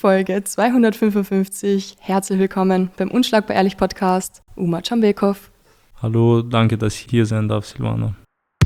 Folge 255. Herzlich willkommen beim Unschlagbar Ehrlich Podcast. Umar Cambekov. Hallo, danke, dass ich hier sein darf, Silvana.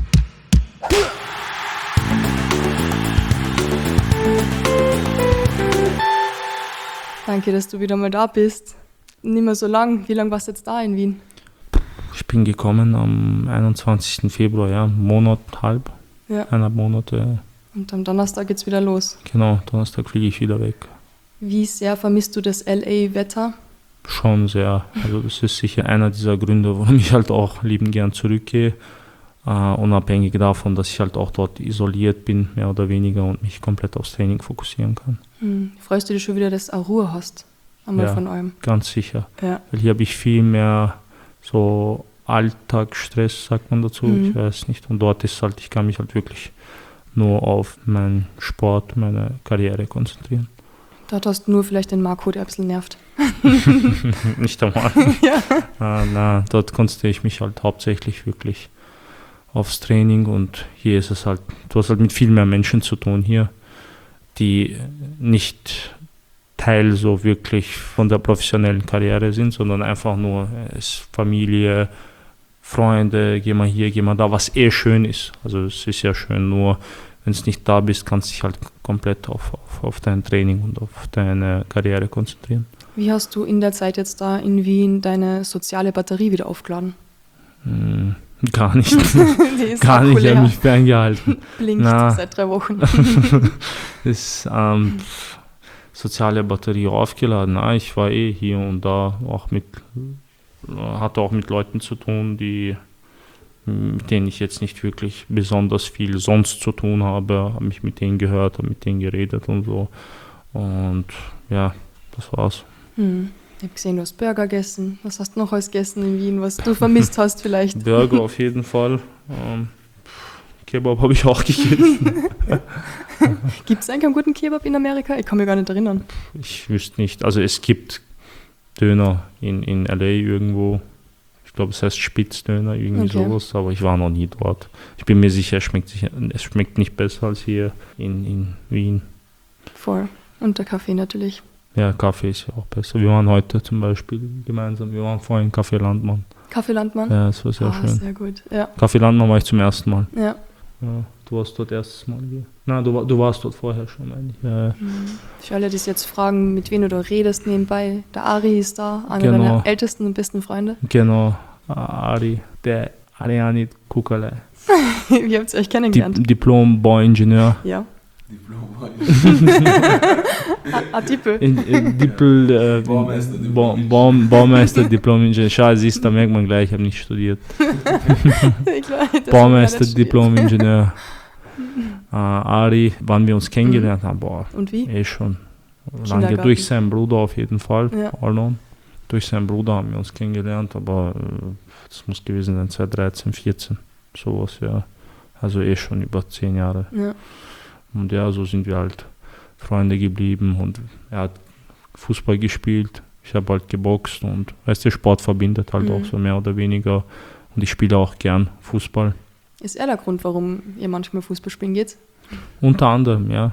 Danke, dass du wieder mal da bist. Nicht mehr so lang. Wie lange warst du jetzt da in Wien? Ich bin gekommen am 21. Februar, eineinhalb Monate. Ja. Und am Donnerstag geht's wieder los. Genau, Donnerstag fliege ich wieder weg. Wie sehr vermisst du das LA-Wetter? Schon sehr. Also das ist sicher einer dieser Gründe, warum ich halt auch liebend gern zurückgehe. Unabhängig davon, dass ich halt auch dort isoliert bin, mehr oder weniger, und mich komplett aufs Training fokussieren kann. Freust du dich schon wieder, dass du auch Ruhe hast? Einmal von allem. Ganz sicher. Ja. Weil hier habe ich viel mehr so Alltagsstress, sagt man dazu, ich weiß nicht. Und dort ist halt, ich kann mich halt wirklich nur auf meinen Sport, meine Karriere konzentrieren. Dort hast du nur vielleicht den Marco, der ein bisschen nervt. Nicht einmal. Ja. Dort konzentriere ich mich halt hauptsächlich wirklich aufs Training, und hier ist es halt, du hast halt mit viel mehr Menschen zu tun hier, die nicht Teil so wirklich von der professionellen Karriere sind, sondern einfach nur Familie, Freunde, geh mal hier, geh mal da, was schön ist. Also es ist ja schön, nur wenn du nicht da bist, kannst du dich halt komplett auf dein Training und auf deine Karriere konzentrieren. Wie hast du in der Zeit jetzt da in Wien deine soziale Batterie wieder aufgeladen? Gar nicht. Gar nicht, ich habe mich ferngehalten. Blinkt seit 3 Wochen. Das soziale Batterie aufgeladen. Ich war hier und da hatte auch mit Leuten zu tun, mit denen ich jetzt nicht wirklich besonders viel sonst zu tun habe mich mit denen gehört, habe mit denen geredet und so. Und ja, das war's. Ich habe gesehen, du hast Burger gegessen. Was hast du noch alles gegessen in Wien, was du vermisst hast vielleicht? Burger auf jeden Fall. Kebab habe ich auch gegessen. Gibt es eigentlich einen guten Kebab in Amerika? Ich kann mich gar nicht erinnern. Ich wüsste nicht. Also es gibt Döner in LA irgendwo. Ich glaube, es heißt Spitzdöner, irgendwie sowas, aber ich war noch nie dort. Ich bin mir sicher, es schmeckt nicht besser als hier in Wien. Voll. Und der Kaffee natürlich. Ja, Kaffee ist ja auch besser. Wir waren heute zum Beispiel gemeinsam, wir waren vorhin Café Landmann. Café Landmann? Ja, das war sehr schön. Sehr gut, ja. Café Landmann war ich zum ersten Mal. Ja. Du warst dort erstes Mal hier. Nein, du warst dort vorher schon, meine ich. Ja. Für alle, die jetzt fragen, mit wem du redest nebenbei, der Ari ist da, einer deiner ältesten und besten Freunde. Genau, Ari, der Arianit Kukale. Wie habt ihr euch kennengelernt? Diplom-Bauingenieur. Ja. Baumeister, Diplom-Ingenieur. Schau, siehst, da merkt man gleich, ich habe nicht studiert. Baumeister, Diplom-Ingenieur. Ari, wann wir uns kennengelernt haben, Und wie? Schon lange, durch seinen Bruder auf jeden Fall. Ja. Durch seinen Bruder haben wir uns kennengelernt, aber das muss gewesen sein, 2013, 14, sowas, ja. Also schon über 10 Jahre. Ja. Und ja, so sind wir halt Freunde geblieben, und er hat Fußball gespielt, ich habe halt geboxt, und der Sport verbindet halt auch so mehr oder weniger, und ich spiele auch gern Fußball. Ist er der Grund, warum ihr manchmal Fußball spielen geht? Unter anderem, ja.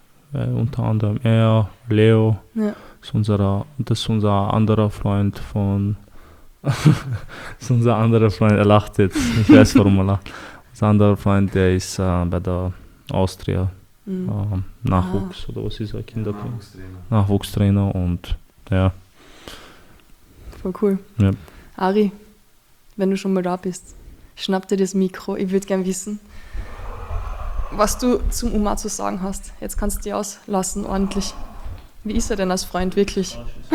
Er, Leo, ist unser anderer Freund von ist unser anderer Freund, er lacht jetzt, ich weiß, warum er lacht. Unser anderer Freund, der ist bei der Austria. Nachwuchs oder was ist er? Nachwuchstrainer, und ja. Voll cool. Ja. Ari, wenn du schon mal da bist, schnapp dir das Mikro. Ich würde gerne wissen, was du zum Umar zu sagen hast. Jetzt kannst du dich auslassen, ordentlich. Wie ist er denn als Freund wirklich?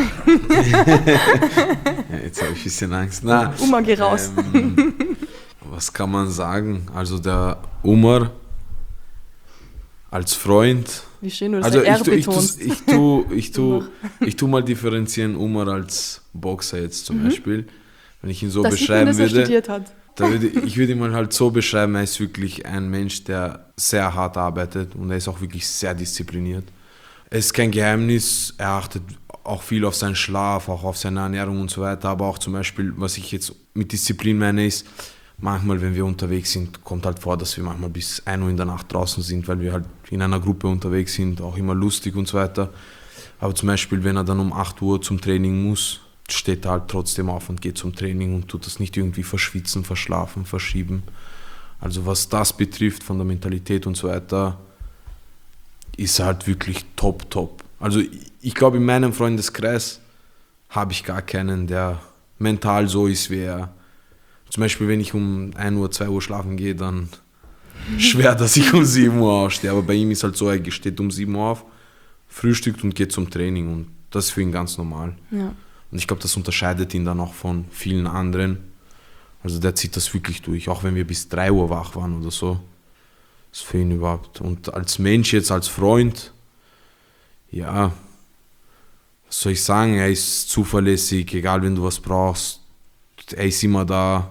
Ja, jetzt habe ich ein bisschen Angst. Umar, geh raus. Was kann man sagen? Also der Umar als Freund. Wie schön du das betonst. Ich tu mal differenzieren, Umar als Boxer jetzt zum Beispiel. Wenn ich ihn so beschreiben würde, ich würde ihn mal halt so beschreiben, er ist wirklich ein Mensch, der sehr hart arbeitet, und er ist auch wirklich sehr diszipliniert. Es ist kein Geheimnis, er achtet auch viel auf seinen Schlaf, auch auf seine Ernährung und so weiter, aber auch zum Beispiel, was ich jetzt mit Disziplin meine, ist, manchmal, wenn wir unterwegs sind, kommt halt vor, dass wir manchmal bis 1 Uhr in der Nacht draußen sind, weil wir halt in einer Gruppe unterwegs sind, auch immer lustig und so weiter. Aber zum Beispiel, wenn er dann um 8 Uhr zum Training muss, steht er halt trotzdem auf und geht zum Training und tut das nicht irgendwie verschwitzen, verschlafen, verschieben. Also was das betrifft, von der Mentalität und so weiter, ist er halt wirklich top. Also ich glaube, in meinem Freundeskreis habe ich gar keinen, der mental so ist wie er. Zum Beispiel, wenn ich um 1 Uhr, 2 Uhr schlafen gehe, dann schwer, dass ich um 7 Uhr aufstehe. Aber bei ihm ist halt so, er steht um 7 Uhr auf, frühstückt und geht zum Training. Und das ist für ihn ganz normal. Ja. Und ich glaube, das unterscheidet ihn dann auch von vielen anderen. Also der zieht das wirklich durch, auch wenn wir bis 3 Uhr wach waren oder so. Das ist für ihn überhaupt. Und als Mensch jetzt, als Freund, ja, was soll ich sagen, er ist zuverlässig, egal wenn du was brauchst, er ist immer da.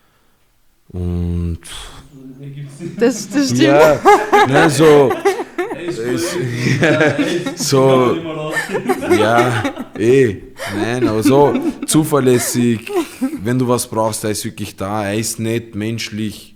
Und das stimmt. Ja, ne, so. Nein, aber so zuverlässig, wenn du was brauchst, er ist wirklich da, er ist nett, menschlich.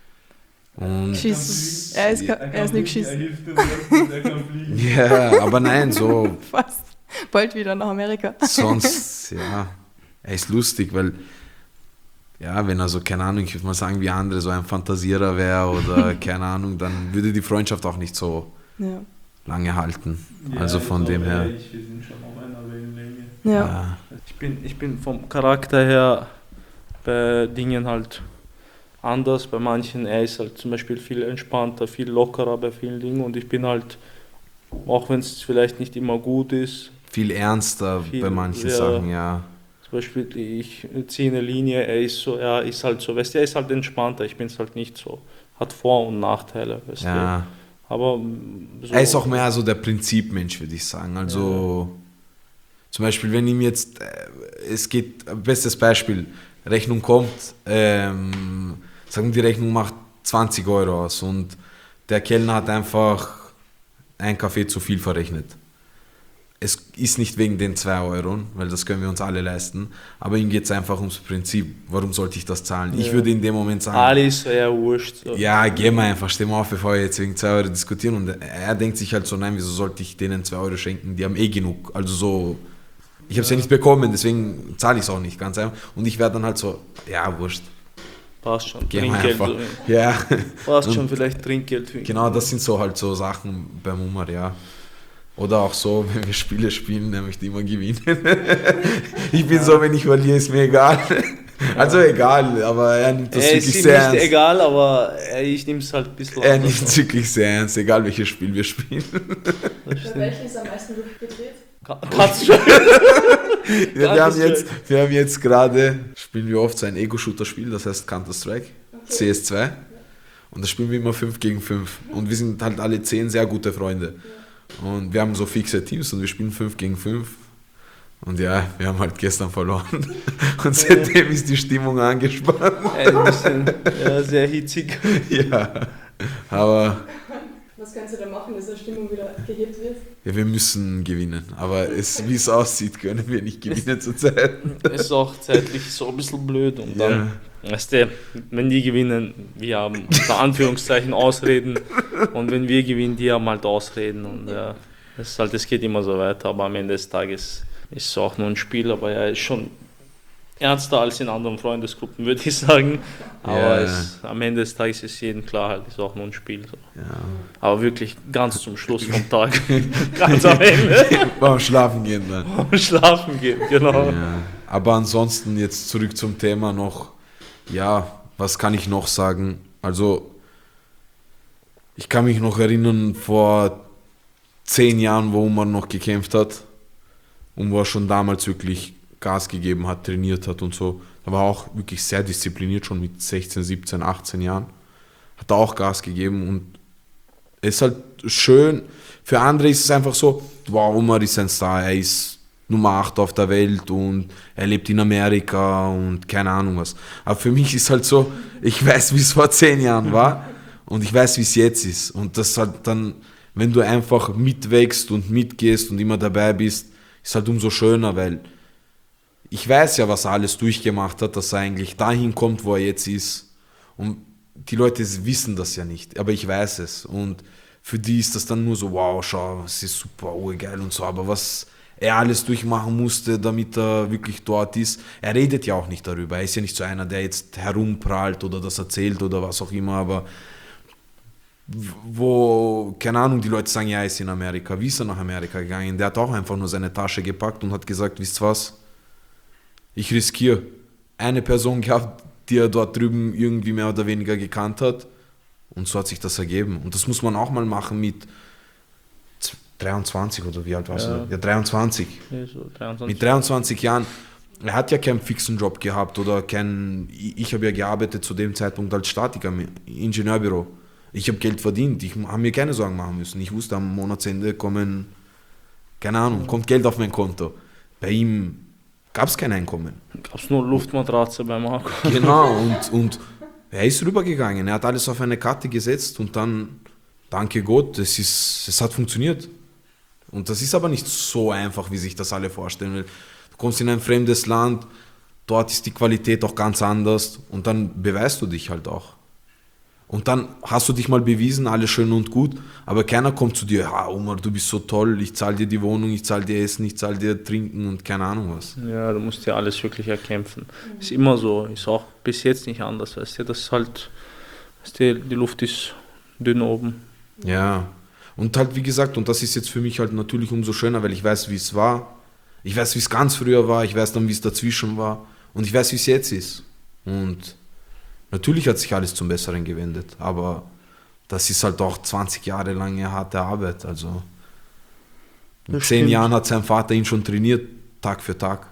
Und schießen. Er ist nicht geschissen. Er kann fliegen. Ja, aber nein, so. Fast. Bald wieder nach Amerika. Sonst, ja, er ist lustig, weil, ja, wenn er so, keine Ahnung, ich würde mal sagen, wie andere, so ein Fantasierer wäre oder keine Ahnung, dann würde die Freundschaft auch nicht so lange halten. Ja, also von dem her. Wir sind schon auf einer Wellenlänge. Ja. Ich bin vom Charakter her bei Dingen halt anders. Bei manchen, er ist halt zum Beispiel viel entspannter, viel lockerer bei vielen Dingen und ich bin halt, auch wenn es vielleicht nicht immer gut ist, viel ernster bei manchen Sachen, ja. Zum Beispiel, ich ziehe eine Linie, er ist halt so, weißt du, er ist halt entspannter, ich bin es halt nicht so. Hat Vor- und Nachteile, weißt du. Aber so, er ist auch mehr so der Prinzipmensch, würde ich sagen. Also zum Beispiel, wenn ihm jetzt, bestes Beispiel, Rechnung kommt, sagen wir, die Rechnung macht 20 Euro aus und der Kellner hat einfach einen Kaffee zu viel verrechnet. Es ist nicht wegen den 2 Euro, weil das können wir uns alle leisten, aber ihm geht es einfach ums Prinzip, warum sollte ich das zahlen? Ja. Ich würde in dem Moment sagen... Alles eher wurscht. So. Ja, geh mal einfach, steh mal auf, bevor wir jetzt wegen 2 Euro diskutieren. Und er denkt sich halt so, nein, wieso sollte ich denen 2 Euro schenken? Die haben eh genug. Also so, ich habe es ja nicht bekommen, deswegen zahle ich es auch nicht, ganz einfach. Und ich werde dann halt so, ja, wurscht. Passt schon, geh Trinkgeld. Ja. Passt schon, vielleicht Trinkgeld. Genau, das sind so halt so Sachen beim Umar, ja. Oder auch so, wenn wir Spiele spielen, dann möchte ich immer gewinnen. Ich bin so, wenn ich verliere, ist mir egal. Also egal, aber er nimmt das wirklich sehr ernst. Ist nicht egal, aber ich nehme es halt ein bisschen Er nimmt es wirklich sehr ernst, egal welches Spiel wir spielen. Bei welchem ist am meisten durchgedreht? Kannst schon. Wir haben jetzt gerade, spielen wir oft so ein Ego-Shooter-Spiel, das heißt Counter-Strike, okay. CS2. Und das spielen wir immer 5 gegen 5. Und wir sind halt alle 10 sehr gute Freunde. Und wir haben so fixe Teams und wir spielen 5 gegen 5. Und ja, wir haben halt gestern verloren. Und seitdem ist die Stimmung angespannt. Ein bisschen, sehr hitzig. Ja, aber... Was kannst du da machen, dass die Stimmung wieder gehebt wird? Ja, wir müssen gewinnen. Aber wie es aussieht, können wir nicht gewinnen zurzeit. Ist auch zeitlich so ein bisschen blöd. Und dann, weißt du, wenn die gewinnen, wir haben unter Anführungszeichen Ausreden. Und wenn wir gewinnen, die haben halt Ausreden. Und es geht immer so weiter. Aber am Ende des Tages ist es auch nur ein Spiel. Aber ja, ist schon ernster als in anderen Freundesgruppen, würde ich sagen. Aber am Ende des Tages ist jedem klar, halt, ist auch nur ein Spiel. So. Ja. Aber wirklich ganz zum Schluss vom Tag. Ganz am Ende. Beim Schlafen gehen dann. Beim Schlafen gehen, genau. Ja. Aber ansonsten jetzt zurück zum Thema noch. Ja, was kann ich noch sagen? Also, ich kann mich noch erinnern, vor 10 Jahren, wo man noch gekämpft hat und wo er schon damals wirklich Gas gegeben hat, trainiert hat und so. Er war auch wirklich sehr diszipliniert, schon mit 16, 17, 18 Jahren. Hat er auch Gas gegeben und es ist halt schön. Für andere ist es einfach so, wow, Umar ist ein Star, er ist Nummer 8 auf der Welt und er lebt in Amerika und keine Ahnung was. Aber für mich ist halt so, ich weiß, wie es vor 10 Jahren war und ich weiß, wie es jetzt ist. Und das halt dann, wenn du einfach mitwächst und mitgehst und immer dabei bist, ist halt umso schöner, weil ich weiß ja, was er alles durchgemacht hat, dass er eigentlich dahin kommt, wo er jetzt ist. Und die Leute wissen das ja nicht, aber ich weiß es. Und für die ist das dann nur so, wow, schau, es ist super, geil und so, aber was er alles durchmachen musste, damit er wirklich dort ist. Er redet ja auch nicht darüber. Er ist ja nicht so einer, der jetzt herumprahlt oder das erzählt oder was auch immer, aber wo, keine Ahnung, die Leute sagen, ja, er ist in Amerika. Wie ist er nach Amerika gegangen? Der hat auch einfach nur seine Tasche gepackt und hat gesagt, wisst ihr was? Ich riskiere. Eine Person gehabt, die er dort drüben irgendwie mehr oder weniger gekannt hat, und so hat sich das ergeben. Und das muss man auch mal machen mit 23 oder wie alt warst du? Ja, 23. Ja, so 23. Mit 23 Jahren. Er hat ja keinen fixen Job gehabt oder ich habe ja gearbeitet zu dem Zeitpunkt als Statiker im Ingenieurbüro. Ich habe Geld verdient, ich habe mir keine Sorgen machen müssen. Ich wusste, am Monatsende kommt Geld auf mein Konto. Bei ihm gab es kein Einkommen. Gab es nur Luftmatratze bei Marco. Genau, und er ist rübergegangen. Er hat alles auf eine Karte gesetzt und dann, danke Gott, es hat funktioniert. Und das ist aber nicht so einfach, wie sich das alle vorstellen. Du kommst in ein fremdes Land, dort ist die Qualität auch ganz anders und dann beweist du dich halt auch. Und dann hast du dich mal bewiesen, alles schön und gut, aber keiner kommt zu dir, Omar, du bist so toll, ich zahle dir die Wohnung, ich zahle dir Essen, ich zahle dir Trinken und keine Ahnung was. Ja, du musst dir alles wirklich erkämpfen. Ist immer so, ist auch bis jetzt nicht anders, weißt du, das ist halt, die Luft ist dünn oben. Ja. Und halt, wie gesagt, und das ist jetzt für mich halt natürlich umso schöner, weil ich weiß, wie es war. Ich weiß, wie es ganz früher war. Ich weiß dann, wie es dazwischen war. Und ich weiß, wie es jetzt ist. Und natürlich hat sich alles zum Besseren gewendet. Aber das ist halt auch 20 Jahre lange harte Arbeit. Also mit 10 Jahren hat sein Vater ihn schon trainiert, Tag für Tag.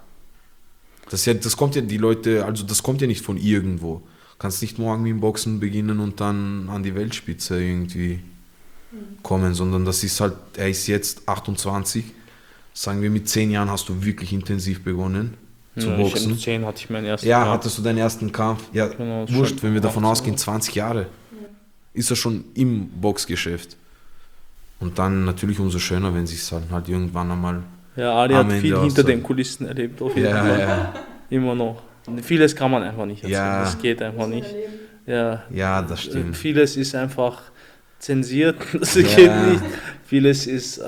Das kommt ja die Leute, also das kommt ja nicht von irgendwo. Du kannst nicht morgen mit dem Boxen beginnen und dann an die Weltspitze irgendwie kommen, sondern das ist halt, er ist jetzt 28, sagen wir mit 10 Jahren hast du wirklich intensiv begonnen zu boxen. Mit 10 hatte ich meinen ersten Kampf. Ja, hattest du deinen ersten Kampf? Ja, genau, wurscht, wenn wir davon ausgehen, 20 Jahre ist er schon im Boxgeschäft. Und dann natürlich umso schöner, wenn sich es halt irgendwann einmal... Ja, Ari hat viel hinter den Kulissen erlebt, auf jeden Fall. Ja. Immer noch. Vieles kann man einfach nicht erzählen, das geht einfach nicht. Ja, das stimmt. Vieles ist einfach zensiert, das geht nicht. Vieles ist,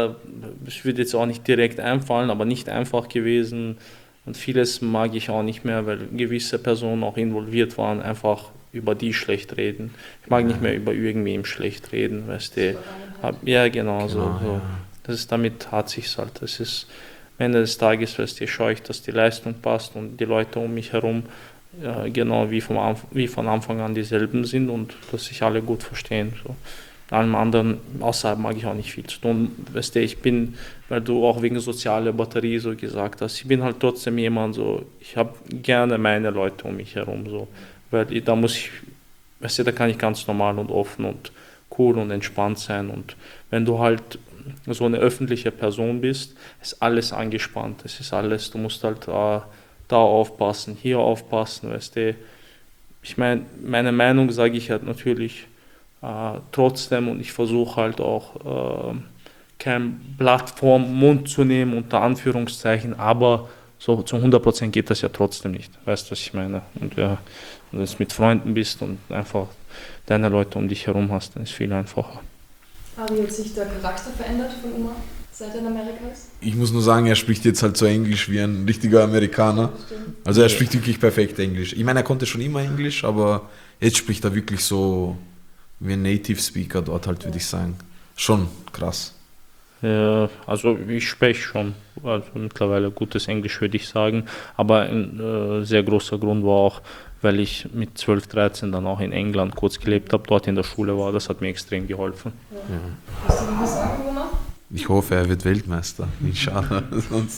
ich würde jetzt auch nicht direkt einfallen, aber nicht einfach gewesen. Und vieles mag ich auch nicht mehr, weil gewisse Personen auch involviert waren, einfach über die schlecht reden. Ich mag nicht mehr über irgendwem schlecht reden, weißt du. Ja, genau so. Ja. Das ist, damit hat sich's halt. Das ist, am Ende des Tages, weißt du, schaue ich, dass die Leistung passt und die Leute um mich herum genau wie von Anfang an dieselben sind und dass sich alle gut verstehen. So. Allem anderen außerhalb mag ich auch nicht viel zu tun. Weißt du, ich bin, weil du auch wegen sozialer Batterie so gesagt hast, ich bin halt trotzdem jemand so, ich habe gerne meine Leute um mich herum, so, weil da muss ich, weißt du, da kann ich ganz normal und offen und cool und entspannt sein und wenn du halt so eine öffentliche Person bist, ist alles angespannt, es ist alles, du musst halt da aufpassen, hier aufpassen, weißt du. Ich meine, meine Meinung sage ich halt natürlich trotzdem und ich versuche halt auch kein Blatt vorm Mund zu nehmen, unter Anführungszeichen, aber so zu 100% geht das ja trotzdem nicht, weißt du, was ich meine. Und ja, wenn du mit Freunden bist und einfach deine Leute um dich herum hast, dann ist es viel einfacher. Wie hat sich der Charakter verändert von Omar, seit er in Amerika ist? Ich muss nur sagen, er spricht jetzt halt so Englisch wie ein richtiger Amerikaner. Also er spricht wirklich perfekt Englisch. Ich meine, er konnte schon immer Englisch, aber jetzt spricht er wirklich so wie ein Native Speaker dort halt, würde ich sagen. Schon krass. Ja, also ich spreche schon, also mittlerweile gutes Englisch, würde ich sagen. Aber ein sehr großer Grund war auch, weil ich mit 12, 13 dann auch in England kurz gelebt habe, dort in der Schule war. Das hat mir extrem geholfen. Ja. Hast du noch was sagen, Omar? Ich hoffe, er wird Weltmeister. Inshallah. Sonst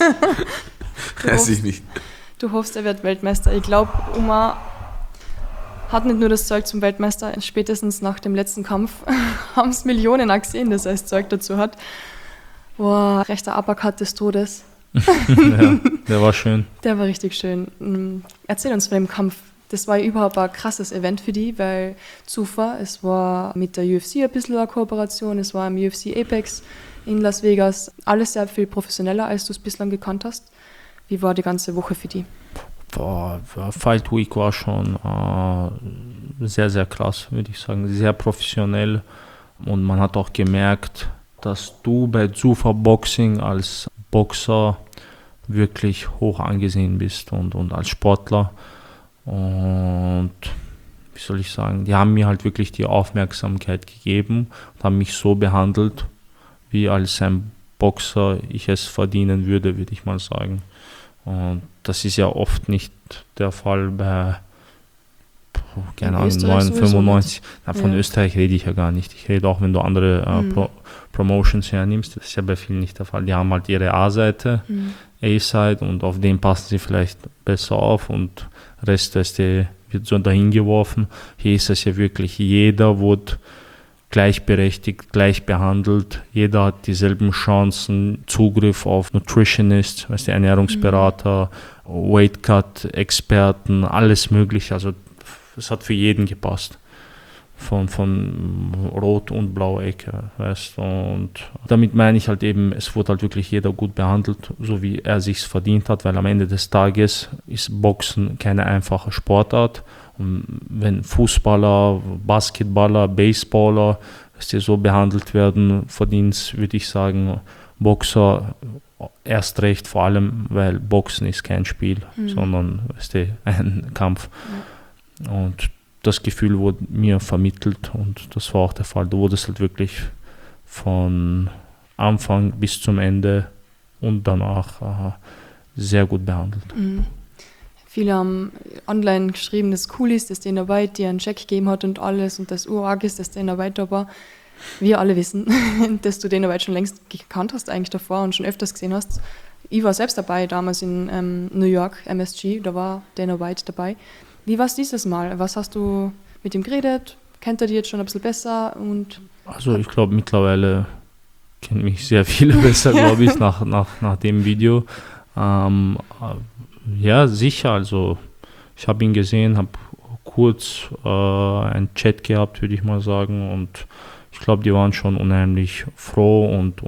weiß ich nicht. Du hoffst, er wird Weltmeister. Ich glaube, Omar hat nicht nur das Zeug zum Weltmeister, spätestens nach dem letzten Kampf haben es Millionen auch gesehen, dass er das Zeug dazu hat. Boah, rechter Uppercut des Todes. Ja, der war schön. Der war richtig schön. Erzähl uns von dem Kampf. Das war überhaupt ein krasses Event für die, weil Zufall, es war mit der UFC ein bisschen eine Kooperation, es war im UFC Apex in Las Vegas. Alles sehr viel professioneller, als du es bislang gekannt hast. Wie war die ganze Woche für die? Fight Week war schon sehr, sehr krass, würde ich sagen. Sehr professionell. Und man hat auch gemerkt, dass du bei Zufall Boxing als Boxer wirklich hoch angesehen bist und als Sportler. Und wie soll ich sagen, die haben mir halt wirklich die Aufmerksamkeit gegeben und haben mich so behandelt, wie als ein Boxer ich es verdienen würde, würde ich mal sagen. Und das ist ja oft nicht der Fall bei, keine Ahnung, 95. Von Österreich rede ich ja gar nicht. Ich rede auch, wenn du andere Promotions hernimmst, das ist ja bei vielen nicht der Fall. Die haben halt ihre A-Seite, A-Side und auf den passen sie vielleicht besser auf und Rest wird so dahin geworfen. Hier ist es ja wirklich, jeder wurde gleichberechtigt, gleich behandelt. Jeder hat dieselben Chancen, Zugriff auf Nutritionist, Ernährungsberater, Weight Cut Experten, alles mögliche. Also es hat für jeden gepasst. Von Rot- und Blau-Ecke, weißt du. Und damit meine ich halt eben, es wurde halt wirklich jeder gut behandelt, so wie er sich's verdient hat, weil am Ende des Tages ist Boxen keine einfache Sportart. Und wenn Fußballer, Basketballer, Baseballer, dass die so behandelt werden, verdient, würde ich sagen, Boxer erst recht, vor allem, weil Boxen ist kein Spiel, sondern ein Kampf. Ja. Und das Gefühl wurde mir vermittelt und das war auch der Fall. Du wurdest halt wirklich von Anfang bis zum Ende und danach sehr gut behandelt. Viele haben online geschrieben, dass es cool ist, dass Dana White dir einen Check gegeben hat und alles und das urarg ist, dass Dana White da war. Wir alle wissen, dass du Dana White schon längst gekannt hast eigentlich davor und schon öfters gesehen hast. Ich war selbst dabei, damals in New York, MSG, da war Dana White dabei. Wie war es dieses Mal? Was hast du mit ihm geredet? Kennt er dich jetzt schon ein bisschen besser? Also ich glaube, mittlerweile kennt mich sehr viele besser, glaube ich, nach dem Video. Ja, sicher. Also ich habe ihn gesehen, habe kurz einen Chat gehabt, würde ich mal sagen. Und ich glaube, die waren schon unheimlich froh und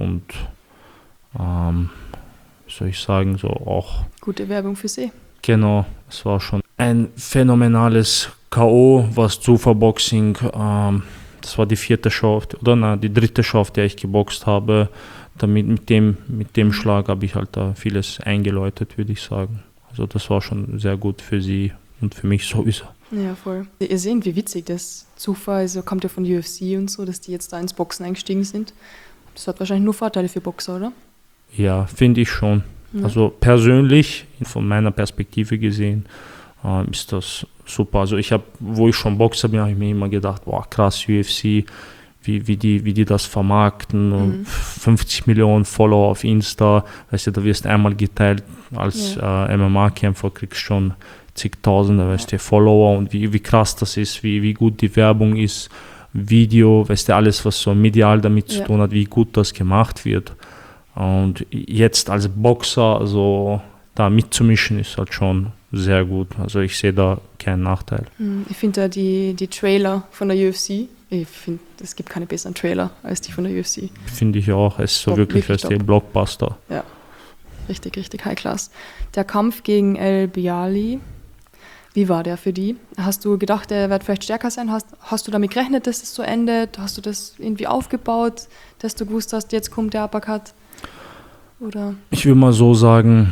wie soll ich sagen, so auch... Gute Werbung für sie. Genau, es war schon ein phänomenales K.O., was Zufall-Boxing, das war die dritte Show, auf der ich geboxt habe. Damit mit dem Schlag habe ich halt da vieles eingeläutet, würde ich sagen. Also das war schon sehr gut für sie und für mich sowieso. Ja, voll. Ihr seht, wie witzig das Zufall, also kommt ja von UFC und so, dass die jetzt da ins Boxen eingestiegen sind. Das hat wahrscheinlich nur Vorteile für Boxer, oder? Ja, finde ich schon. Ja. Also persönlich, von meiner Perspektive gesehen, ist das super. Also wo ich schon Boxer bin, habe ich mir immer gedacht, boah, krass, UFC, wie die das vermarkten, 50 Millionen Follower auf Insta, weißt du, da wirst einmal geteilt als MMA-Kämpfer, kriegst schon zigtausende, weißt du, Follower und wie krass das ist, wie gut die Werbung ist, Video, weißt du, alles, was so medial damit zu tun hat, wie gut das gemacht wird. Und jetzt als Boxer, also da mitzumischen, ist halt schon sehr gut. Also ich sehe da keinen Nachteil. Ich finde da die Trailer von der UFC, ich finde, es gibt keine besseren Trailer als die von der UFC. Finde ich auch, es ist so wirklich der Blockbuster. Ja, richtig, richtig High Class. Der Kampf gegen El Bialy, wie war der für die? Hast du gedacht, der wird vielleicht stärker sein? Hast du damit gerechnet, dass es so endet? Hast du das irgendwie aufgebaut, dass du gewusst hast, jetzt kommt der Uppercut? Oder? Ich will mal so sagen,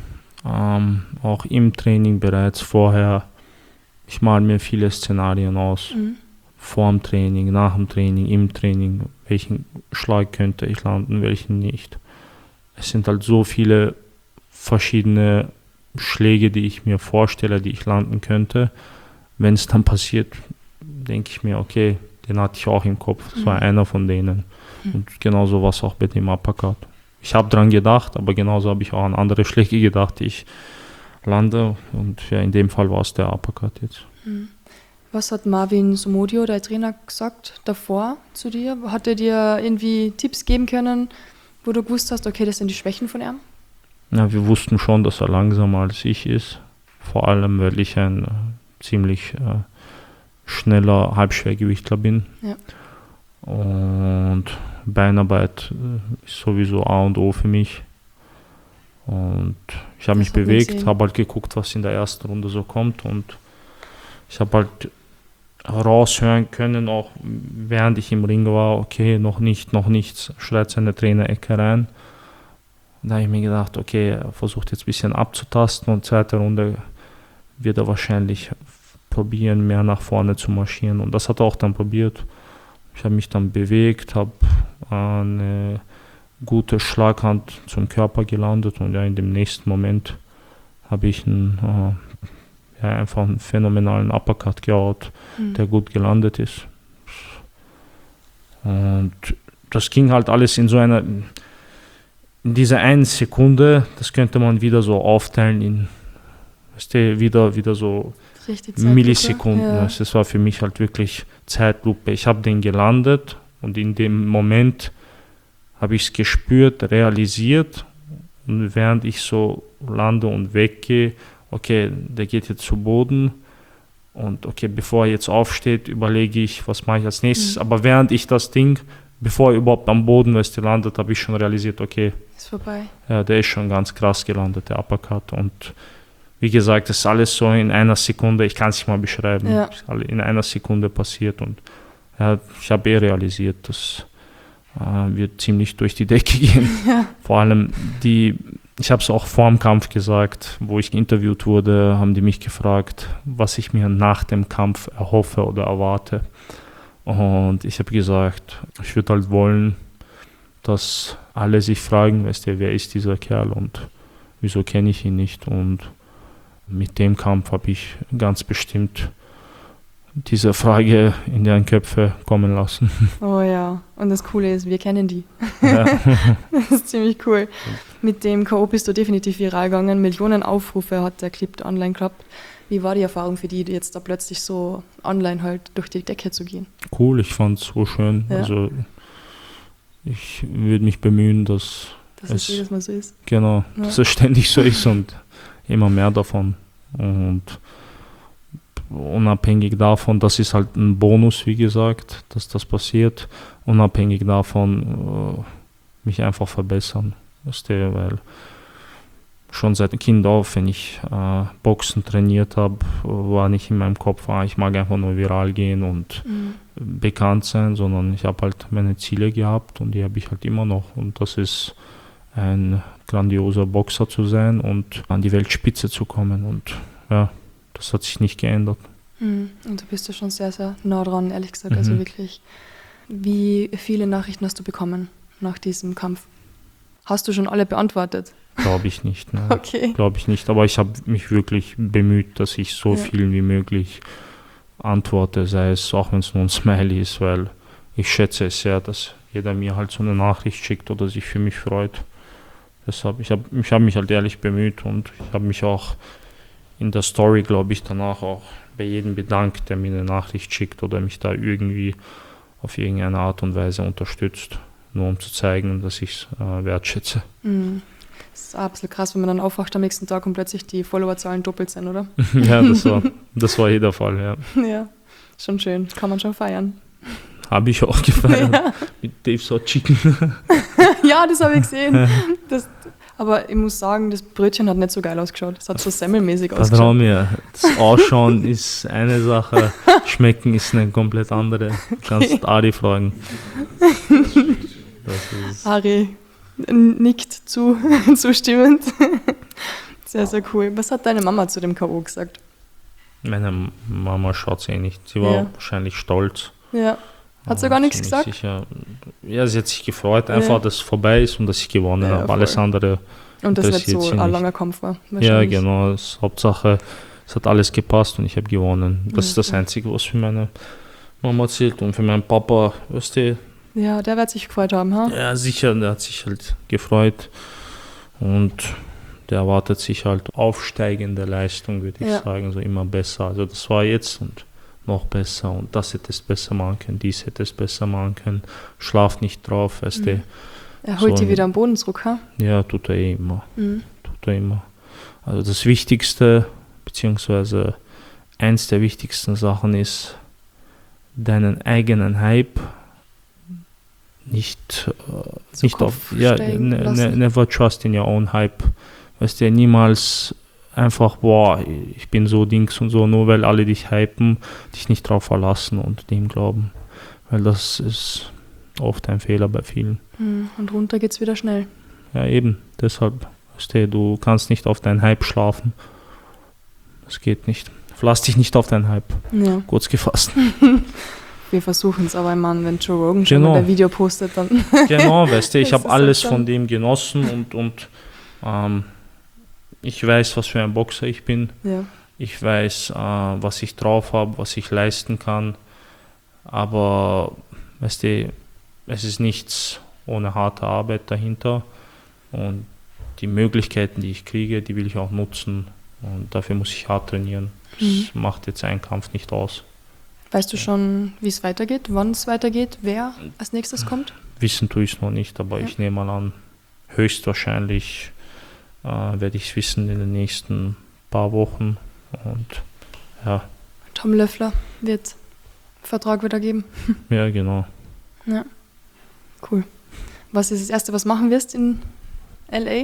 auch im Training bereits vorher, ich male mir viele Szenarien aus. Vor dem Training, nach dem Training, im Training, welchen Schlag könnte ich landen, welchen nicht. Es sind halt so viele verschiedene Schläge, die ich mir vorstelle, die ich landen könnte. Wenn es dann passiert, denke ich mir, okay, den hatte ich auch im Kopf. Das war einer von denen. Und genauso war es auch bei dem Uppercut. Ich habe dran gedacht, aber genauso habe ich auch an andere Schläge gedacht, die ich lande. Und ja, in dem Fall war es der Uppercut jetzt. Was hat Marvin Somodio, der Trainer, gesagt davor zu dir? Hat er dir irgendwie Tipps geben können, wo du gewusst hast, okay, das sind die Schwächen von ihm? Ja, wir wussten schon, dass er langsamer als ich ist. Vor allem, weil ich ein ziemlich schneller Halbschwergewichtler bin. Ja. Und Beinarbeit ist sowieso A und O für mich. Und ich habe mich bewegt, habe halt geguckt, was in der ersten Runde so kommt. Und ich habe halt raushören können, auch während ich im Ring war, okay, noch nichts, schreit seine Trainer-Ecke rein. Da habe ich mir gedacht, okay, er versucht jetzt ein bisschen abzutasten und zweite Runde wird er wahrscheinlich probieren, mehr nach vorne zu marschieren. Und das hat er auch dann probiert. Ich habe mich dann bewegt, habe eine gute Schlaghand zum Körper gelandet und in dem nächsten Moment habe ich einfach einen phänomenalen Uppercut gehaut, der gut gelandet ist. Und das ging halt alles in dieser einen Sekunde, das könnte man wieder so aufteilen in wieder so Millisekunden. Ja. Das war für mich halt wirklich Zeitlupe. Ich habe den gelandet und in dem Moment habe ich es gespürt, realisiert und während ich so lande und weggehe, okay, der geht jetzt zu Boden und okay, bevor er jetzt aufsteht, überlege ich, was mache ich als nächstes. Aber während ich das Ding, bevor er überhaupt am Boden landet, habe ich schon realisiert, okay, ist vorbei. Ja, der ist schon ganz krass gelandet, der Uppercut. Und wie gesagt, das ist alles so in einer Sekunde, ich kann es nicht mal beschreiben, in einer Sekunde passiert und ich habe realisiert, das wird ziemlich durch die Decke gehen. Ja. Vor allem ich habe es auch vor dem Kampf gesagt, wo ich interviewt wurde, haben die mich gefragt, was ich mir nach dem Kampf erhoffe oder erwarte. Und ich habe gesagt, ich würde halt wollen, dass alle sich fragen, wer ist dieser Kerl und wieso kenne ich ihn nicht. Und mit dem Kampf habe ich ganz bestimmt diese Frage in deren Köpfe kommen lassen. Oh ja, und das Coole ist, wir kennen die. Ja. Das ist ziemlich cool. Mit dem K.O. bist du definitiv viral gegangen, Millionen Aufrufe hat der Clip online gehabt. Wie war die Erfahrung für die jetzt da plötzlich so online halt durch die Decke zu gehen? Cool, ich fand es so schön. Ja. Also ich würde mich bemühen, dass es jedes Mal so ist. Genau, dass es ständig so ist und immer mehr davon. Und unabhängig davon, das ist halt ein Bonus, wie gesagt, dass das passiert. Unabhängig davon mich einfach verbessern. Weil schon seit Kind auf, wenn ich Boxen trainiert habe, war nicht in meinem Kopf, ich mag einfach nur viral gehen und bekannt sein, sondern ich habe halt meine Ziele gehabt und die habe ich halt immer noch. Und das ist ein grandioser Boxer zu sein und an die Weltspitze zu kommen. Und ja, das hat sich nicht geändert. Und du bist ja schon sehr, sehr nah dran, ehrlich gesagt. Also wirklich, wie viele Nachrichten hast du bekommen nach diesem Kampf? Hast du schon alle beantwortet? Glaube ich nicht. Ne? Okay. Glaube ich nicht. Aber ich habe mich wirklich bemüht, dass ich so vielen wie möglich antworte, sei es auch wenn es nur ein Smiley ist, weil ich schätze es sehr, dass jeder mir halt so eine Nachricht schickt oder sich für mich freut. Deshalb, ich hab mich halt ehrlich bemüht und ich habe mich auch in der Story, glaube ich, danach auch bei jedem bedankt, der mir eine Nachricht schickt oder mich da irgendwie auf irgendeine Art und Weise unterstützt, nur um zu zeigen, dass ich es wertschätze. Das ist absolut krass, wenn man dann aufwacht am nächsten Tag und plötzlich die Followerzahlen doppelt sind, oder? Ja, das war jeder Fall, ja. Ja, schon schön. Kann man schon feiern. Habe ich auch gefeiert. Ja. Mit Dave's Hot Chicken. Ja, das habe ich gesehen. Aber ich muss sagen, das Brötchen hat nicht so geil ausgeschaut. Es hat so semmelmäßig ausgeschaut. Vertrau mir, das Ausschauen ist eine Sache, Schmecken ist eine komplett andere. Du kannst Ari fragen. Ari nickt zustimmend. Sehr, sehr cool. Was hat deine Mama zu dem K.O. gesagt? Meine Mama schaut es nicht. Sie war wahrscheinlich stolz. Ja. Hat sie gar nichts gesagt? Sicher. Ja, sie hat sich gefreut, einfach, dass es vorbei ist und dass ich gewonnen habe. Alles andere. Und dass nicht so ein langer Kampf war. Ja, genau. Hauptsache, es hat alles gepasst und ich habe gewonnen. Das ist das Einzige, was für meine Mama zählt. Und für meinen Papa, weißt du. Ja, der wird sich gefreut haben, ha? Ja, sicher, der hat sich halt gefreut. Und der erwartet sich halt aufsteigende Leistung, würde ich sagen. So immer besser. Also das war jetzt und noch besser und das hätte es besser machen können, dies hätte es besser machen können, schlaf nicht drauf, weißt du. Er holt die wieder am Boden zurück, ha? Ja, tut er immer. Tut er immer. Also das Wichtigste, beziehungsweise eins der wichtigsten Sachen ist, deinen eigenen Hype nicht auf, never trust in your own hype. Weißt du, niemals einfach, boah, ich bin so Dings und so, nur weil alle dich hypen, dich nicht drauf verlassen und dem glauben. Weil das ist oft ein Fehler bei vielen. Und runter geht's wieder schnell. Ja, eben. Deshalb, du kannst nicht auf deinen Hype schlafen. Das geht nicht. Verlass dich nicht auf deinen Hype. Ja. Kurz gefasst. Wir versuchen es, aber Mann, wenn Joe Rogan schon mal ein Video postet, dann... Genau, weißt du, ich habe alles von dem genossen und ich weiß, was für ein Boxer ich bin. Ja. Ich weiß, was ich drauf habe, was ich leisten kann. Aber, weißt du, es ist nichts ohne harte Arbeit dahinter. Und die Möglichkeiten, die ich kriege, die will ich auch nutzen. Und dafür muss ich hart trainieren. Das macht jetzt einen Kampf nicht aus. Weißt du schon, wie es weitergeht, wann es weitergeht, wer als nächstes kommt? Wissen tue ich es noch nicht, aber ich nehme mal an, höchstwahrscheinlich werde ich es wissen in den nächsten paar Wochen. Und ja. Tom Löffler wird Vertrag wieder geben. Ja, genau. Ja, cool. Was ist das Erste, was machen wirst in L.A.?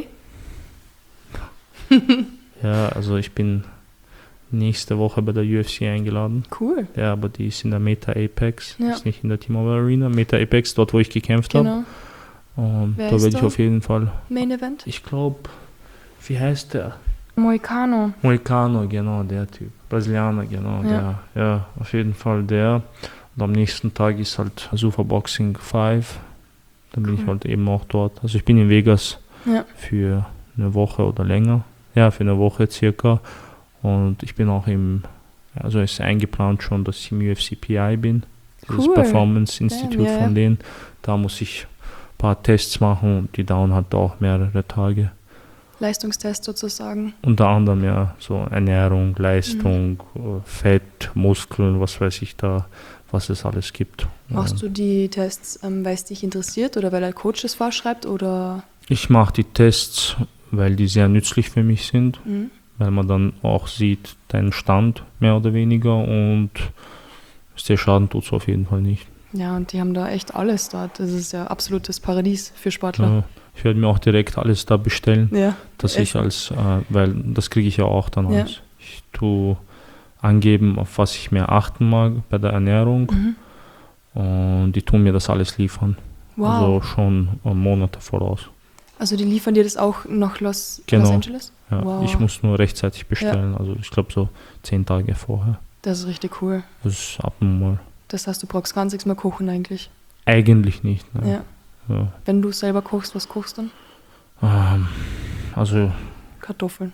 Ja, also ich bin nächste Woche bei der UFC eingeladen. Cool. Ja, aber die ist in der Meta Apex, ist nicht in der T-Mobile Arena. Meta Apex, dort wo ich gekämpft habe. Und da werde ich auf jeden Fall... Main Event? Ich glaube, wie heißt der? Moicano, genau, der Typ. Brasilianer, genau, der. Ja, auf jeden Fall der. Und am nächsten Tag ist halt Superboxing 5. Dann bin ich halt eben auch dort. Also ich bin in Vegas für eine Woche oder länger. Ja, für eine Woche circa. Und ich bin auch also es ist eingeplant schon, dass ich im UFC PI bin. Das Performance Institute von denen. Da muss ich ein paar Tests machen und die dauern halt auch mehrere Tage. Leistungstest sozusagen. Unter anderem ja so Ernährung, Leistung, Fett, Muskeln, was weiß ich da, was es alles gibt. Machst du die Tests, weil es dich interessiert oder weil ein Coach es vorschreibt? Oder? Ich mache die Tests, weil die sehr nützlich für mich sind, weil man dann auch sieht, deinen Stand mehr oder weniger und der Schaden tut es auf jeden Fall nicht. Ja, und die haben da echt alles dort. Das ist ja absolutes Paradies für Sportler. Ja, ich werde mir auch direkt alles da bestellen, dass ich weil das kriege ich ja auch dann alles. Ich tue angeben, auf was ich mehr achten mag bei der Ernährung und die tun mir das alles liefern. Wow. Also schon Monate voraus. Also die liefern dir das auch nach Los Angeles? Ja, wow. Ich muss nur rechtzeitig bestellen, also ich glaube so 10 Tage vorher. Das ist richtig cool. Das ist abnormal. Das heißt, du brauchst gar nichts mehr kochen eigentlich? Eigentlich nicht, ne? Ja. Wenn du selber kochst, was kochst du dann? Also... Kartoffeln.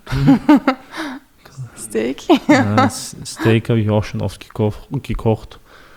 Steak? Ja, Steak habe ich auch schon oft gekocht.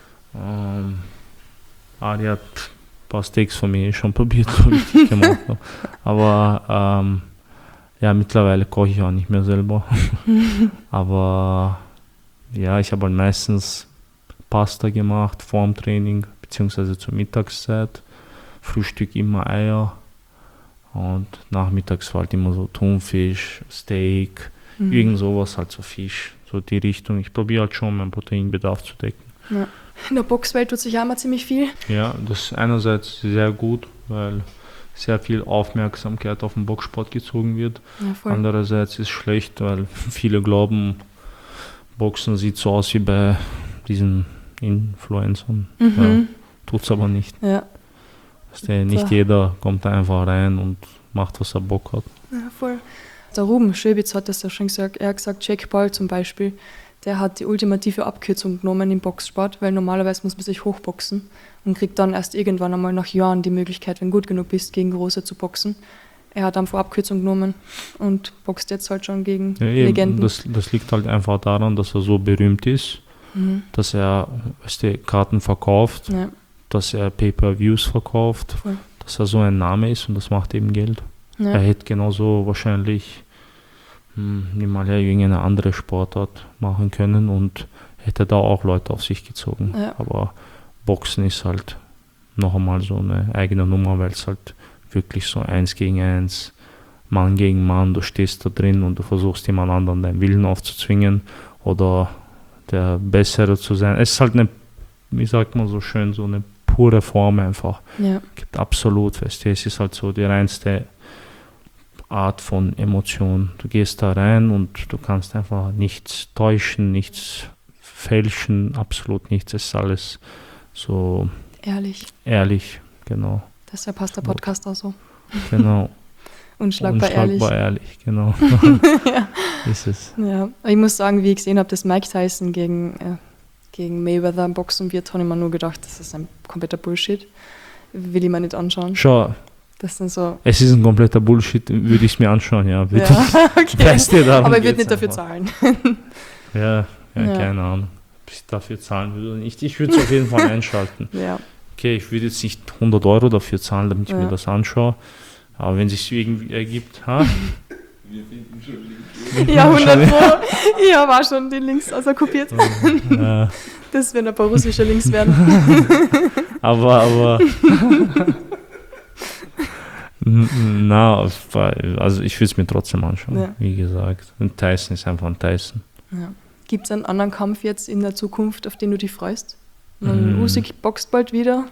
Ari hat ein paar Steaks von mir schon probiert, so richtig gemacht. Aber mittlerweile koche ich auch nicht mehr selber. Aber ja, ich habe halt meistens Pasta gemacht vorm Training, beziehungsweise zur Mittagszeit. Frühstück immer Eier. Und nachmittags war halt immer so Thunfisch, Steak, irgend sowas, halt so Fisch, so die Richtung. Ich probiere halt schon, meinen Proteinbedarf zu decken. Ja. In der Boxwelt tut sich ja immer ziemlich viel. Ja, das ist einerseits sehr gut, weil sehr viel Aufmerksamkeit auf den Boxsport gezogen wird. Ja, andererseits ist es schlecht, weil viele glauben, Boxen sieht so aus wie bei diesen Influencern. Ja, tut's aber nicht. Ja. Nicht jeder kommt einfach rein und macht, was er Bock hat. Ja, voll. Der Ruben Schöbitz hat das ja schon gesagt. Er hat gesagt, Jake Paul zum Beispiel, der hat die ultimative Abkürzung genommen im Boxsport, weil normalerweise muss man sich hochboxen und kriegt dann erst irgendwann einmal nach Jahren die Möglichkeit, wenn du gut genug bist, gegen Große zu boxen. Er hat einfach Abkürzung genommen und boxt jetzt halt schon gegen Legenden. Das liegt halt einfach daran, dass er so berühmt ist, dass er Karten verkauft, dass er Pay-Per-Views verkauft, dass er so ein Name ist und das macht eben Geld. Ja. Er hätte genauso wahrscheinlich irgendeine andere Sportart machen können und hätte da auch Leute auf sich gezogen. Ja. Aber Boxen ist halt noch einmal so eine eigene Nummer, weil es halt wirklich so 1 gegen 1, Mann gegen Mann, du stehst da drin und du versuchst jemand anderen deinen Willen aufzuzwingen oder der Bessere zu sein. Es ist halt eine, wie sagt man so schön, so eine pure Form einfach. Ja. Gibt absolut, es ist halt so die reinste Art von Emotion. Du gehst da rein und du kannst einfach nichts täuschen, nichts fälschen, absolut nichts. Es ist alles so ehrlich, genau. Deshalb passt der Podcast auch so. Genau. Unschlagbar ehrlich, genau. Ja. Ist es. Ja, ich muss sagen, wie ich gesehen habe, dass Mike Tyson gegen Mayweather boxen wird, habe ich mir nur gedacht, das ist ein kompletter Bullshit. Will ich mir nicht anschauen. Schau. Das sind so. Es ist ein kompletter Bullshit, würde ich es mir anschauen, ja. Ja, okay. Aber ich würde nicht dafür einfach zahlen. Ja, keine Ahnung, ob ich dafür zahlen würde oder nicht. Ich würde es auf jeden Fall einschalten. Ja. Okay, ich würde jetzt nicht 100 € dafür zahlen, damit ich mir das anschaue. Aber wenn es sich irgendwie ergibt, Wir finden schon Links. Ja, 100 Pro. Ich habe auch schon die Links kopiert. Ja. Das werden ein paar russische Links werden. aber also ich würde es mir trotzdem anschauen, wie gesagt. Und Tyson ist einfach ein Tyson. Ja. Gibt es einen anderen Kampf jetzt in der Zukunft, auf den du dich freust? Usyk boxt bald wieder.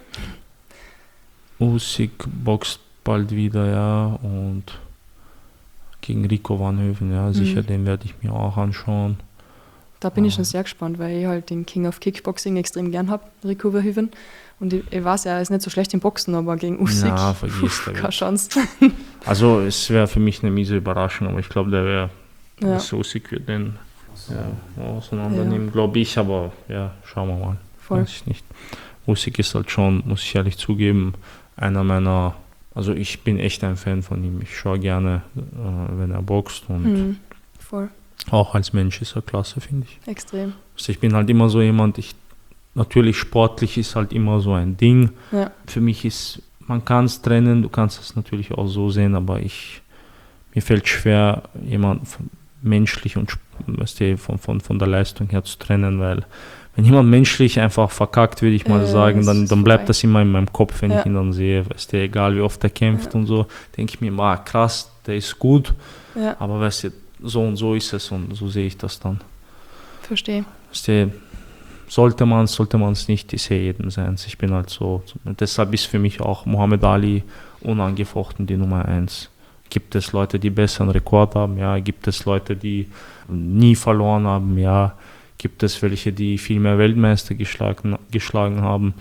Usyk boxt bald wieder, ja. Und gegen Rico Vanhoeven, ja, sicher, den werde ich mir auch anschauen. Da bin ich schon sehr gespannt, weil ich halt den King of Kickboxing extrem gern habe, Rico Verhoeven. Und ich weiß ja, er ist nicht so schlecht im Boxen, aber gegen Usyk, keine Chance. Also es wäre für mich eine miese Überraschung, aber ich glaube, Usyk wird den auseinandernehmen, glaube ich, aber ja, schauen wir mal. Voll. Weiß ich nicht. Usyk ist halt schon, muss ich ehrlich zugeben, einer meiner, also ich bin echt ein Fan von ihm. Ich schaue gerne, wenn er boxt und voll. Auch als Mensch ist er klasse, finde ich. Extrem. Also ich bin halt immer so jemand, natürlich sportlich ist halt immer so ein Ding. Ja. Für mich ist, man kann es trennen, du kannst es natürlich auch so sehen, aber mir fällt schwer, jemanden menschlich und von der Leistung her zu trennen, weil wenn jemand menschlich einfach verkackt, würde ich mal sagen, dann bleibt das immer in meinem Kopf, wenn ich ihn dann sehe. Weißt du, egal wie oft er kämpft und so, denke ich mir immer, krass, der ist gut, aber weißt du, so und so ist es und so sehe ich das dann. Verstehe. Weißt du, sollte man es nicht, ich sehe jedem seins. Ich bin halt so. Deshalb ist für mich auch Muhammad Ali unangefochten die Nummer 1. Gibt es Leute, die besseren Rekord haben? Ja. Gibt es Leute, die nie verloren haben? Ja. Gibt es welche, die viel mehr Weltmeister geschlagen haben?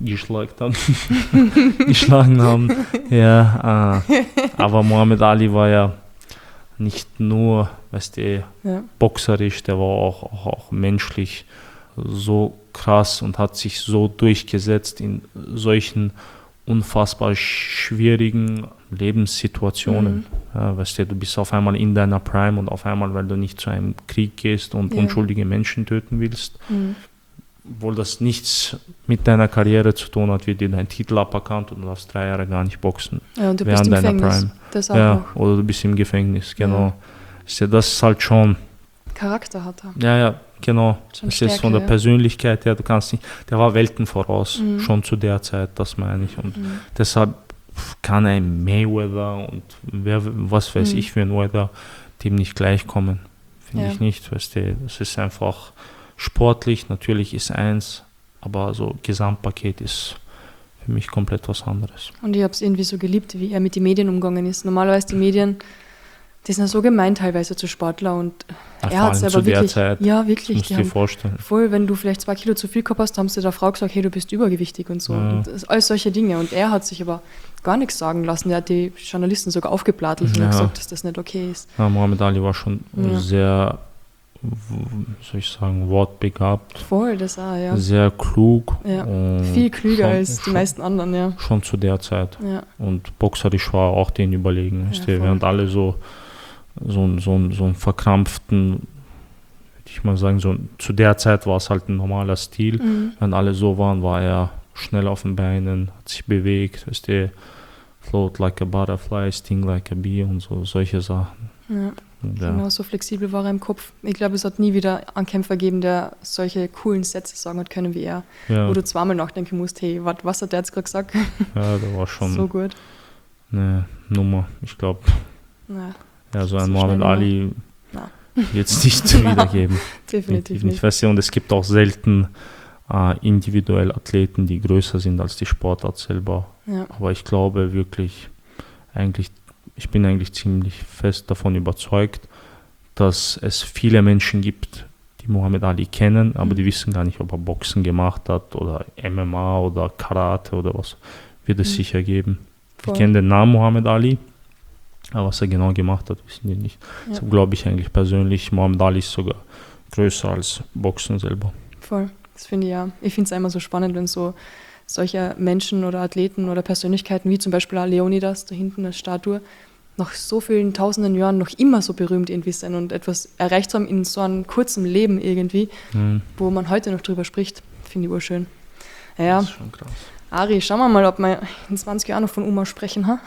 Ja. Aber Muhammad Ali war ja nicht nur, weißt du, boxerisch, der war auch menschlich so krass und hat sich so durchgesetzt in solchen unfassbar schwierigen Lebenssituationen. Ja, weißt du bist auf einmal in deiner Prime und auf einmal, weil du nicht zu einem Krieg gehst und unschuldige Menschen töten willst, obwohl das nichts mit deiner Karriere zu tun hat, wird dir dein Titel aberkannt und du darfst 3 Jahre gar nicht boxen. Ja, und du bist im Gefängnis. Das auch noch. Oder du bist im Gefängnis, genau. Ja. Das ist halt schon... Charakter hat er. Ja, genau. Das ist von der Persönlichkeit her, du kannst nicht... Der war Welten voraus, schon zu der Zeit, das meine ich. Und deshalb kann ein Mayweather und was weiß ich für ein Mayweather dem nicht gleichkommen. Finde ich nicht, weißt du. Das ist einfach... Sportlich, natürlich ist eins, aber so Gesamtpaket ist für mich komplett was anderes. Und ich habe es irgendwie so geliebt, wie er mit den Medien umgegangen ist. Normalerweise die Medien, die sind ja so gemein teilweise zu Sportler und er hat es aber wirklich... Zeit, ja, wirklich. Das musst du dir vorstellen. Voll, wenn du vielleicht 2 Kilo zu viel gehabt hast, haben sie der Frau gesagt, hey, du bist übergewichtig und so. Ja. Und all solche Dinge. Und er hat sich aber gar nichts sagen lassen. Er hat die Journalisten sogar aufgeblattelt und gesagt, dass das nicht okay ist. Ja, Muhammad Ali war schon sehr... soll ich sagen, wortbegabt. Voll, das auch, ja. Sehr klug. Ja. Viel klüger als die meisten anderen, ja. Schon zu der Zeit. Ja. Und boxerisch war auch denen überlegen. Während alle so einen verkrampften, würde ich mal sagen, zu der Zeit war es halt ein normaler Stil. Wenn alle so waren, war er schnell auf den Beinen, hat sich bewegt, float like a butterfly, sting like a bee und solche Sachen. Ja. Genau, so flexibel war er im Kopf. Ich glaube, es hat nie wieder einen Kämpfer gegeben, der solche coolen Sätze sagen hat können wie er. Ja. Wo du zweimal nachdenken musst, hey, was hat der jetzt gerade gesagt? Ja, der war schon so gut. Eine Nummer, ich glaube. So ein Muhammad Ali wird es nicht wiedergeben. Definitiv nicht. Weißt du, und es gibt auch selten individuell Athleten, die größer sind als die Sportart selber. Ja. Aber ich glaube wirklich, eigentlich ich bin eigentlich ziemlich fest davon überzeugt, dass es viele Menschen gibt, die Muhammad Ali kennen, aber die wissen gar nicht, ob er Boxen gemacht hat oder MMA oder Karate oder was. Wird es sicher geben. Voll. Ich kenne den Namen Muhammad Ali, aber was er genau gemacht hat, wissen die nicht. Ja. So glaube ich eigentlich persönlich, Muhammad Ali ist sogar größer als Boxen selber. Voll, das finde ich ja. Ich finde es immer so spannend, wenn so solche Menschen oder Athleten oder Persönlichkeiten wie zum Beispiel Leonidas, da hinten als Statue, nach so vielen tausenden Jahren noch immer so berühmt irgendwie sind und etwas erreicht haben in so einem kurzen Leben irgendwie, wo man heute noch drüber spricht. Finde ich urschön. Ja, das ist schon krass. Ari, schauen wir mal, ob wir in 20 Jahren noch von Umar sprechen. Ha?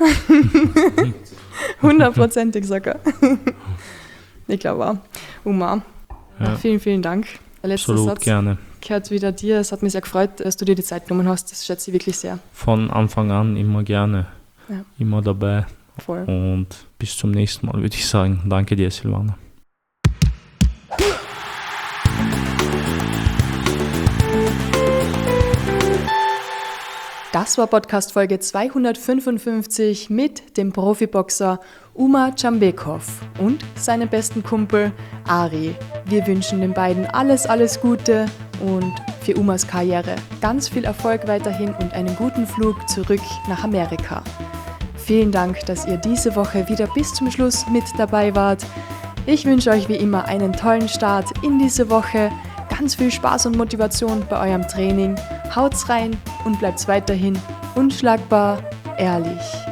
100%ig sogar. Ich glaube auch. Umar, vielen, vielen Dank. Der letzte Absolut, Satz gerne. Gehört wieder dir. Es hat mich sehr gefreut, dass du dir die Zeit genommen hast. Das schätze ich wirklich sehr. Von Anfang an immer gerne. Ja. Immer dabei. Voll. Und bis zum nächsten Mal, würde ich sagen. Danke dir, Silvana. Das war Podcast-Folge 255 mit dem Profiboxer Umar Jambekov und seinem besten Kumpel Ari. Wir wünschen den beiden alles Gute und für Umars Karriere ganz viel Erfolg weiterhin und einen guten Flug zurück nach Amerika. Vielen Dank, dass ihr diese Woche wieder bis zum Schluss mit dabei wart. Ich wünsche euch wie immer einen tollen Start in diese Woche. Ganz viel Spaß und Motivation bei eurem Training. Haut's rein und bleibt weiterhin unschlagbar ehrlich.